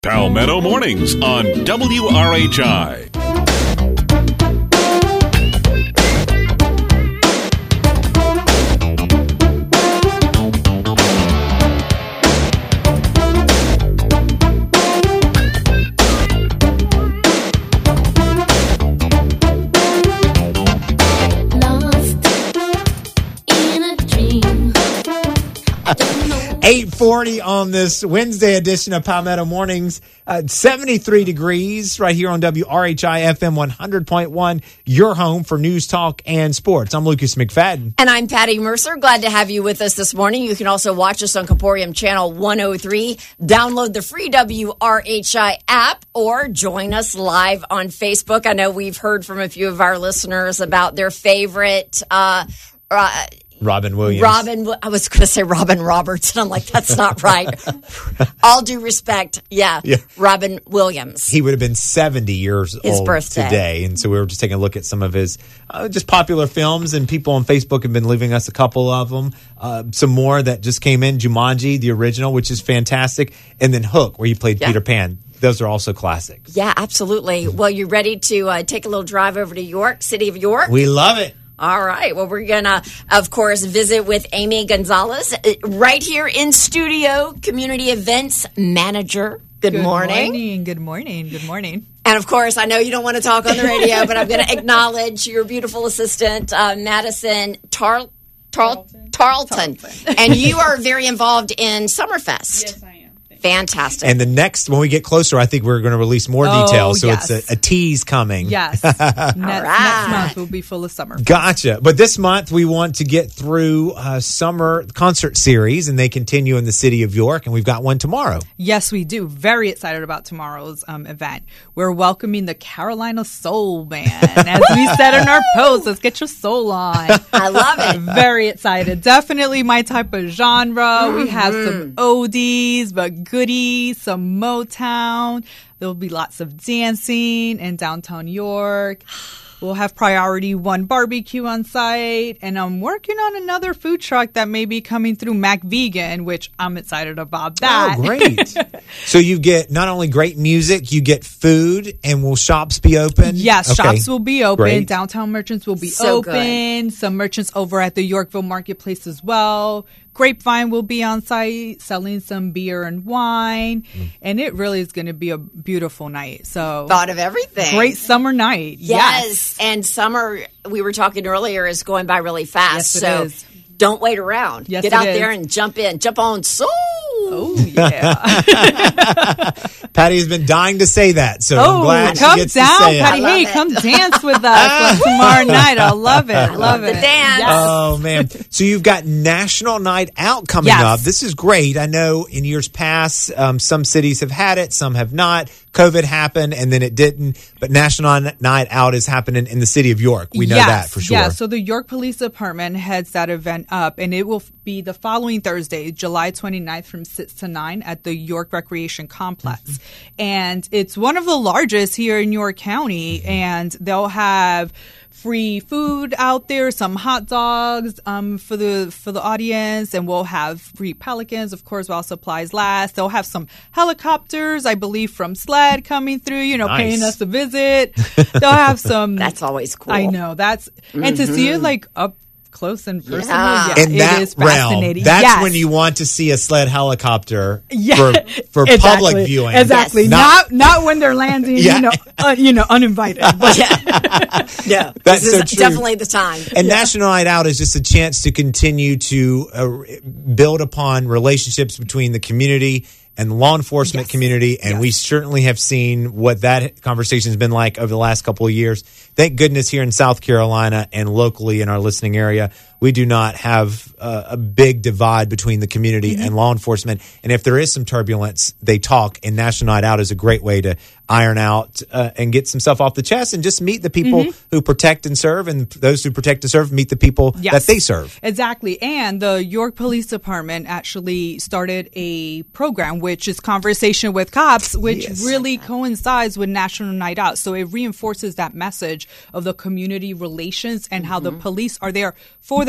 Palmetto Mornings on WRHI. Lost in a dream. 8:40 on this Wednesday edition of Palmetto Mornings. 73 degrees right here on WRHI FM 100.1, your home for news, talk, and sports. I'm Lucas McFadden. And I'm Patty Mercer. Glad to have you with us this morning. You can also watch us on Comporium Channel 103. Download the free WRHI app or join us live on Facebook. I know we've heard from a few of our listeners about their favorite Robin Williams. I was going to say Robin Roberts, and I'm like, that's not right. All due respect, yeah. Robin Williams. He would have been 70 years old birthday today. And so we were just taking a look at some of his just popular films, and people on Facebook have been leaving us a couple of them. Some more that just came in. Jumanji, the original, which is fantastic. And then Hook, where he played Peter Pan. Those are also classics. Yeah, absolutely. Well, you ready to take a little drive over to York, City of York? We love it. All right. Well, we're going to, of course, visit with Amy Gonzalez right here in studio, Community Events Manager. Good morning. Good morning. Good morning. And, of course, I know you don't want to talk on the radio, but I'm going to acknowledge your beautiful assistant, Madison Tarleton. And you are very involved in Summerfest. Yes, I am. Fantastic. And the next, when we get closer, I think we're going to release more details. So it's a tease coming. Yes. Next month will be full of summer. Gotcha. But this month, we want to get through summer concert series, and they continue in the city of York, and we've got one tomorrow. Yes, we do. Very excited about tomorrow's event. We're welcoming the Carolina Soul Band. As we said in our post, let's get your soul on. I love it. Very excited. Definitely my type of genre. We have some oldies, but goodies, some Motown. There'll be lots of dancing in downtown York. We'll have Priority 1 barbecue on site. And I'm working on another food truck that may be coming through Mac Vegan, which I'm excited about that. Oh, great. So you get not only great music, you get food, and will shops be open? Yes, shops will be open. Great. Downtown merchants will be So open. good. Some merchants over at the Yorkville Marketplace as well. Grapevine will be on site selling some beer and wine. And it really is going to be a beautiful night. So Thought of everything. great summer night. Yes. And summer, we were talking earlier, is going by really fast. Yes, it so is. don't wait around. Yes, Get it out is. there and jump in. Jump on Soul. Oh, yeah. Patty has been dying to say that, so I'm glad she come gets down, to say it. Patty. I love Hey, it. come dance with us tomorrow night. I love it. I love the dance. Yes. Oh, man. So you've got National Night Out coming Yes. up. This is great. I know in years past, some cities have had it, some have not. COVID happened, and then it didn't. But National Night Out is happening in the city of York. We know that for sure. Yeah, so the York Police Department heads that event up, and it will be the following Thursday, July 29th from 6 to 9 at the York Recreation Complex. And it's one of the largest here in York County, and they'll have free food out there, some hot dogs for the audience, and we'll have free pelicans, of course, while supplies last. They'll have some helicopters, I believe, from SLED coming through, Nice. paying us a visit. They'll have some. That's always cool. I know and to see it like up close and personal, Yeah. In it that is realm, fascinating. that's Yes. when you want to see a sled helicopter Yeah, for exactly. public viewing. Exactly. Not- Not when they're landing, Yeah. uninvited. But Yeah. That's This so is true. definitely the time. And National Night Out is just a chance to continue to build upon relationships between the community and the law enforcement community. And we certainly have seen what that conversation has been like over the last couple of years. Thank goodness here in South Carolina and locally in our listening area, we do not have a big divide between the community and law enforcement. And if there is some turbulence, they talk. And National Night Out is a great way to iron out and get some stuff off the chest and just meet the people who protect and serve, and those who protect and serve meet the people that they serve. Exactly. And the York Police Department actually started a program, which is Conversation with Cops, which really coincides with National Night Out. So it reinforces that message of the community relations and how the police are there for the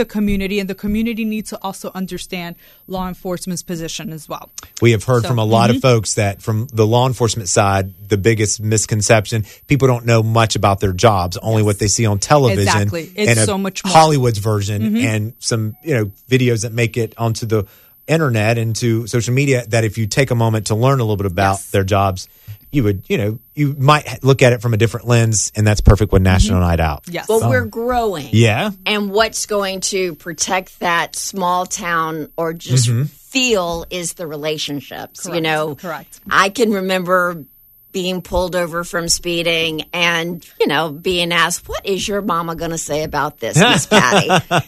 the community, and the community needs to also understand law enforcement's position as well. We have heard from a lot of folks that from the law enforcement side, the biggest misconception, people don't know much about their jobs, only what they see on television. Exactly. It's and so much more. Hollywood's version and some, videos that make it onto the internet and to social media, that if you take a moment to learn a little bit about their jobs, you would, you might look at it from a different lens, and that's perfect with National Night Out. Yes. But we're growing. Yeah. And what's going to protect that small town or just feel is the relationships. Correct. Correct. I can remember being pulled over from speeding and, being asked, what is your mama going to say about this, Miss Patty?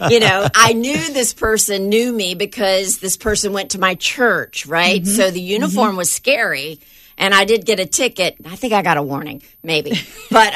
I knew this person knew me because this person went to my church, right? So the uniform was scary. And I did get a ticket. I think I got a warning, maybe. But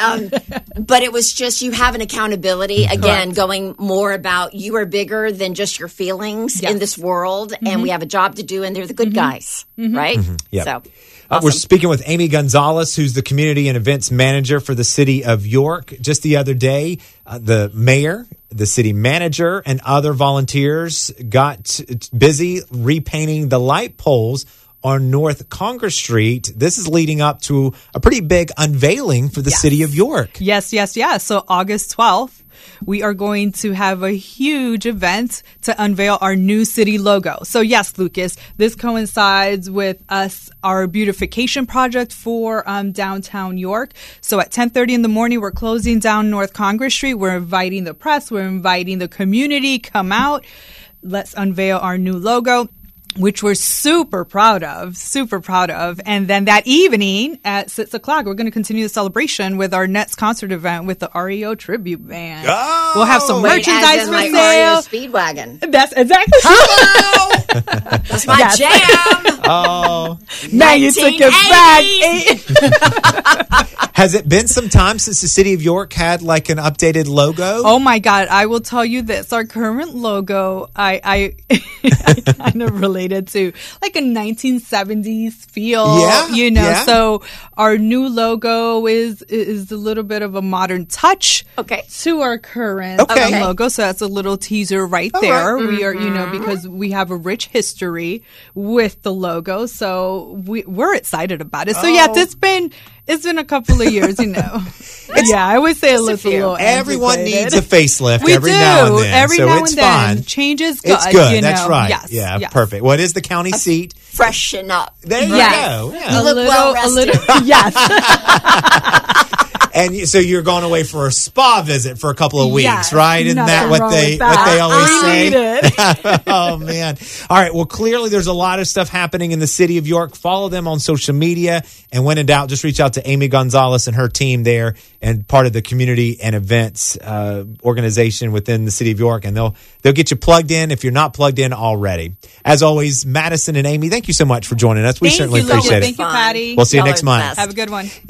it was just you have an accountability, again, going more about you are bigger than just your feelings in this world. And we have a job to do, and they're the good guys, right? Yep. So We're awesome. speaking with Amy Gonzalez, who's the community and events manager for the city of York. Just the other day, the mayor, the city manager, and other volunteers got busy repainting the light poles on North Congress Street. This is leading up to a pretty big unveiling for the city of York. Yes. So August 12th, we are going to have a huge event to unveil our new city logo. So yes, Lucas, this coincides with our beautification project for downtown York. So at 10:30 in the morning, we're closing down North Congress Street. We're inviting the press. We're inviting the community. Come out. Let's unveil our new logo, which we're super proud of. And then that evening at 6 o'clock, we're going to continue the celebration with our Nets concert event with the REO Tribute Band. Oh! We'll have some merchandise for like sale. Speedwagon. That's exactly Hello! That's my jam. Oh. Now you took it back. Has it been some time since the city of York had like an updated logo? Oh my God. I will tell you this. Our current logo, I kind of related to like a 1970s feel, Yeah. So our new logo is a little bit of a modern touch to our current logo. So that's a little teaser right there. Right. We are, because we have a rich history with the logo. So we're excited about it. So it's been a couple of years, I would say a little Everyone antiquated. needs a facelift We every do. now and then. Every so now it's and then. fine. Change is good. It's good. That's know. right. Yes. Yeah, yes. perfect. What is the county seat? Freshen up. There you Yes. go. Yeah. You look well rested. Yes. And so you're going away for a spa visit for a couple of weeks, Yes. right? Isn't that Nothing what wrong they with that. what they always say? I need it. Oh man. All right. Well, clearly there's a lot of stuff happening in the city of York. Follow them on social media, and when in doubt, just reach out to Amy Gonzalez and her team there, and part of the community and events organization within the city of York, and they'll get you plugged in if you're not plugged in already. As always, Madison and Amy, thank you so much for joining us. We certainly appreciate it. Thank you, Patty. We'll see you Y'all next are the month. best. Have a good one.